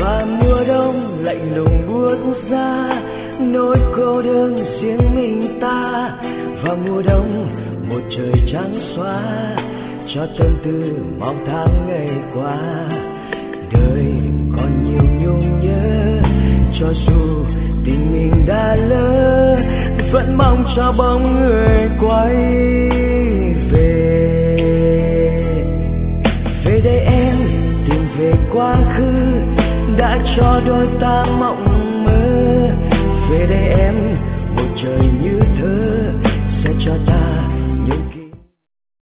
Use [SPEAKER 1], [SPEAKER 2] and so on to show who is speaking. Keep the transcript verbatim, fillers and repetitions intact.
[SPEAKER 1] và mùa đông lạnh lùng buốt giá, nỗi cô đơn riêng mình ta. Và mùa đông một trời trắng xóa, cho tâm tư mong tháng ngày qua. Đời còn nhiều nhung nhớ, cho dù tình mình đã lỡ, vẫn mong cho bóng người quay về. Về đây em, tìm về quá khứ đã cho đôi ta mộng mơ. Về đây em, một trời như thơ sẽ cho ta